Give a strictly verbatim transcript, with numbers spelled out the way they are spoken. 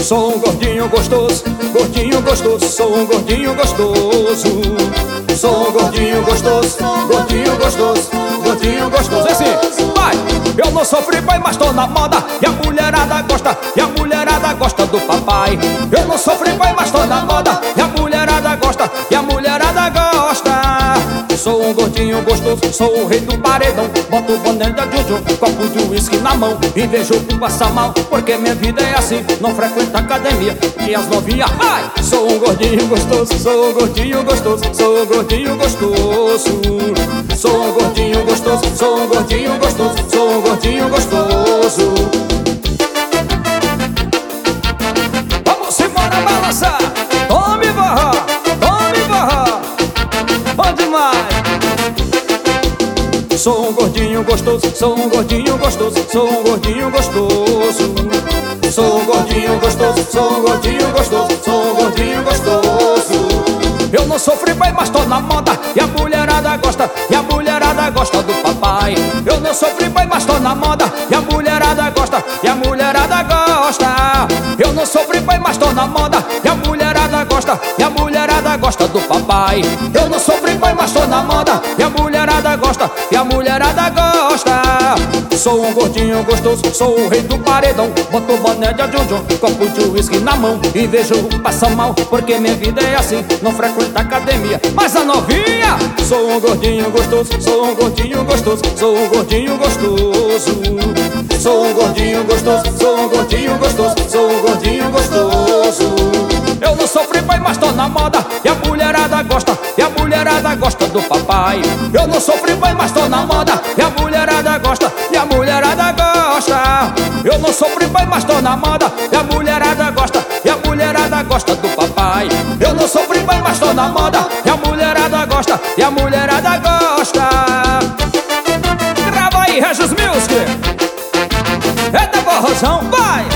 Sou um gordinho gostoso, gordinho gostoso, sou um gordinho gostoso. Sou um gordinho gostoso, gordinho gostoso, gordinho gostoso. É assim, vai! Eu não sofri pai, mas tô na moda. E a mulherada gosta, e a mulherada gosta do papai. Eu não sofri pai, mas tô na moda. E a mulherada gosta, e a mulherada gosta. Sou um gordinho gostoso, sou o rei do paredão. Boto o boné de Jojo, copo de uísque na mão e vejo o passar mal, porque minha vida é assim. Não frequento academia e as novinhas, ai! Sou um gordinho gostoso, sou um gordinho gostoso, sou um gordinho gostoso. Sou um gordinho gostoso, sou um gordinho gostoso, sou um gordinho gostoso. Vamos embora balançar, tome barra, tome barra. Bom demais. Sou um gordinho gostoso, sou um gordinho gostoso, sou um gordinho gostoso. Sou um gordinho gostoso, sou um gordinho gostoso, sou um gordinho gostoso. Eu não sofri pai, mas tô na moda. E a mulherada gosta, e a mulherada gosta do papai. Eu não sofri pai, mas tô na moda. E a mulherada gosta, e a mulherada gosta. Eu não sofri pai, mas tô na moda. E a mulherada gosta, e a mulherada gosta do papai. Eu não sofri pai, mas tô na moda. E a mulherada gosta, e a mulherada gosta. Sou um gordinho gostoso, sou o rei do paredão. Boto o boné de Jojo, copo de uísque na mão e vejo passar mal, porque minha vida é assim. Não frequento academia, mas a novinha. Sou um gordinho gostoso, sou um gordinho gostoso, sou um gordinho gostoso. Sou um gordinho gostoso, sou um gordinho gostoso, sou um gordinho gostoso. Eu não sofri pai, mas tô na moda. E a mulherada gosta, e a mulherada gosta do papai. Eu não sofri pai, mas tô na moda. E a mulherada gosta, e a mulherada gosta. Eu não sofri pai, mas tô na moda. E a mulherada gosta, e a mulherada gosta do papai. Eu não sofri pai, mas tô na moda. E a mulherada gosta, e a mulherada gosta. Grava aí, Regis Music. Eita, borrozão, vai!